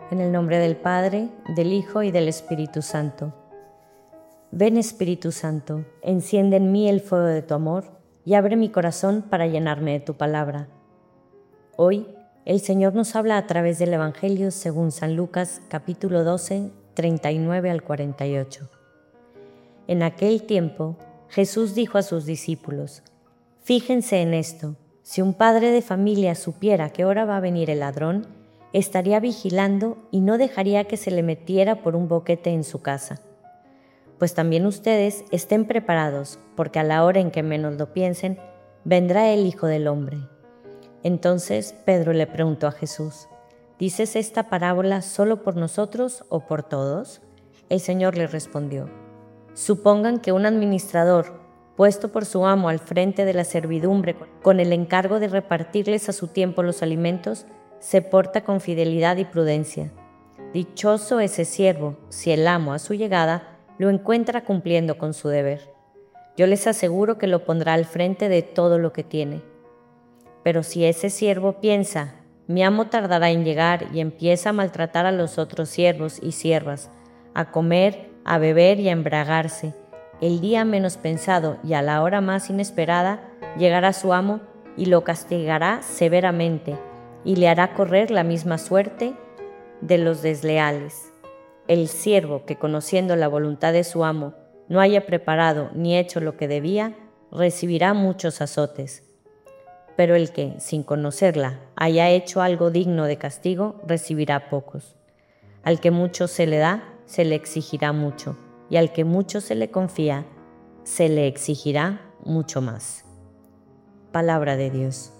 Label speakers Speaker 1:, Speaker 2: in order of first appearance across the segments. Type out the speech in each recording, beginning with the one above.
Speaker 1: En el nombre del Padre, del Hijo y del Espíritu Santo. Ven, Espíritu Santo, enciende en mí el fuego de tu amor y abre mi corazón para llenarme de tu palabra. Hoy, el Señor nos habla a través del Evangelio según San Lucas, capítulo 12, 39 al 48. En aquel tiempo, Jesús dijo a sus discípulos: «Fíjense en esto, si un padre de familia supiera que ahora va a venir el ladrón, estaría vigilando y no dejaría que se le metiera por un boquete en su casa. Pues también ustedes estén preparados, porque a la hora en que menos lo piensen, vendrá el Hijo del Hombre». Entonces Pedro le preguntó a Jesús: «¿Dices esta parábola solo por nosotros o por todos?». El Señor le respondió: «Supongan que un administrador, puesto por su amo al frente de la servidumbre con el encargo de repartirles a su tiempo los alimentos, se porta con fidelidad y prudencia. Dichoso ese siervo si el amo a su llegada lo encuentra cumpliendo con su deber. Yo les aseguro que lo pondrá al frente de todo lo que tiene. Pero si ese siervo piensa, mi amo tardará en llegar, y empieza a maltratar a los otros siervos y siervas, a comer, a beber y a embriagarse, el día menos pensado y a la hora más inesperada llegará su amo y lo castigará severamente, y le hará correr la misma suerte de los desleales. El siervo que, conociendo la voluntad de su amo, no haya preparado ni hecho lo que debía, recibirá muchos azotes. Pero el que, sin conocerla, haya hecho algo digno de castigo, recibirá pocos. Al que mucho se le da, se le exigirá mucho, y al que mucho se le confía, se le exigirá mucho más». Palabra de Dios.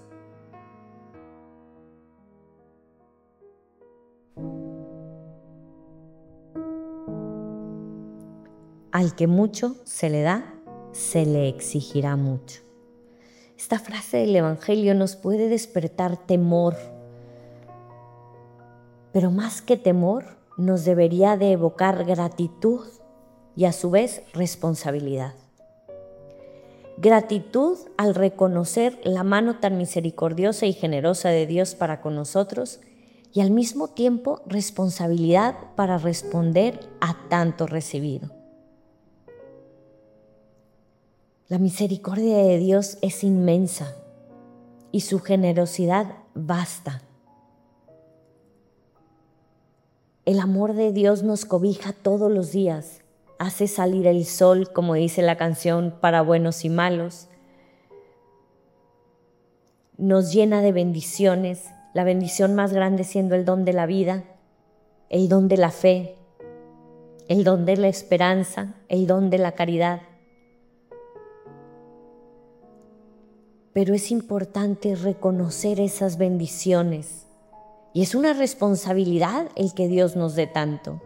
Speaker 1: Al que mucho se le da, se le exigirá mucho. Esta frase del Evangelio nos puede despertar temor, pero más que temor, nos debería de evocar gratitud y a su vez responsabilidad. Gratitud al reconocer la mano tan misericordiosa y generosa de Dios para con nosotros, y al mismo tiempo responsabilidad para responder a tanto recibido. La misericordia de Dios es inmensa y su generosidad vasta. El amor de Dios nos cobija todos los días, hace salir el sol, como dice la canción, para buenos y malos. Nos llena de bendiciones, la bendición más grande siendo el don de la vida, el don de la fe, el don de la esperanza, el don de la caridad. Pero es importante reconocer esas bendiciones y es una responsabilidad el que Dios nos dé tanto.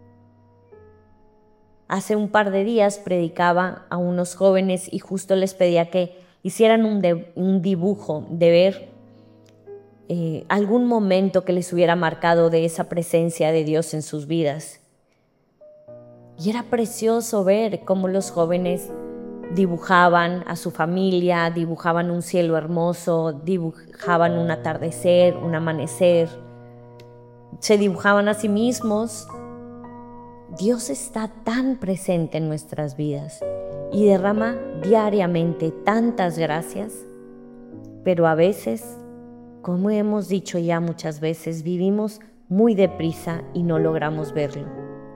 Speaker 1: Hace un par de días predicaba a unos jóvenes y justo les pedía que hicieran un dibujo de ver algún momento que les hubiera marcado de esa presencia de Dios en sus vidas. Y era precioso ver cómo los jóvenes dibujaban a su familia, dibujaban un cielo hermoso, dibujaban un atardecer, un amanecer, se dibujaban a sí mismos. Dios está tan presente en nuestras vidas y derrama diariamente tantas gracias, pero a veces, como hemos dicho ya muchas veces, vivimos muy deprisa y no logramos verlo.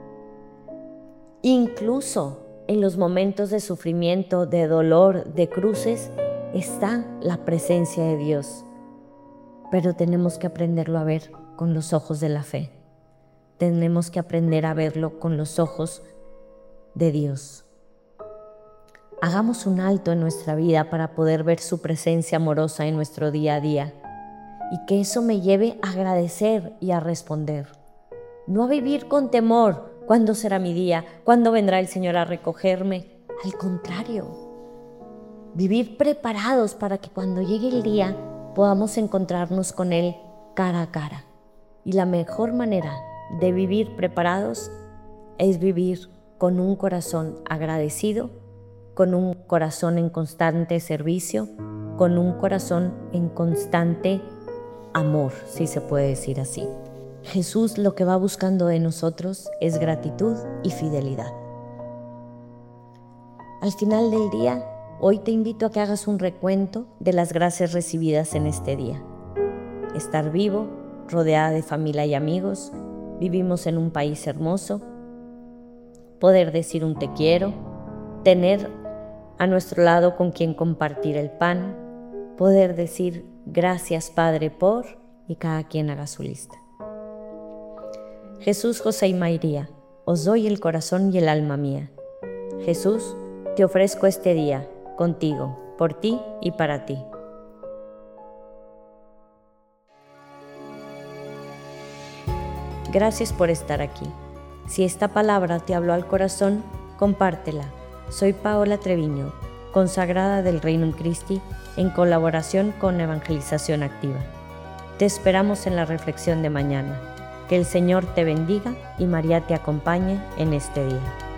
Speaker 1: Incluso en los momentos de sufrimiento, de dolor, de cruces, está la presencia de Dios. Pero tenemos que aprenderlo a ver con los ojos de la fe. Tenemos que aprender a verlo con los ojos de Dios. Hagamos un alto en nuestra vida para poder ver su presencia amorosa en nuestro día a día y que eso me lleve a agradecer y a responder. No a vivir con temor. ¿Cuándo será mi día? ¿Cuándo vendrá el Señor a recogerme? Al contrario, vivir preparados para que cuando llegue el día podamos encontrarnos con Él cara a cara. Y la mejor manera de vivir preparados es vivir con un corazón agradecido, con un corazón en constante servicio, con un corazón en constante amor, si se puede decir así. Jesús lo que va buscando de nosotros es gratitud y fidelidad. Al final del día, hoy te invito a que hagas un recuento de las gracias recibidas en este día. Estar vivo, rodeada de familia y amigos, vivimos en un país hermoso, poder decir un te quiero, tener a nuestro lado con quien compartir el pan, poder decir gracias Padre por, y cada quien haga su lista. Jesús, José y María, os doy el corazón y el alma mía. Jesús, te ofrezco este día, contigo, por ti y para ti. Gracias por estar aquí. Si esta palabra te habló al corazón, compártela. Soy Paola Treviño, consagrada del Reino Christi, en colaboración con Evangelización Activa. Te esperamos en la reflexión de mañana. Que el Señor te bendiga y María te acompañe en este día.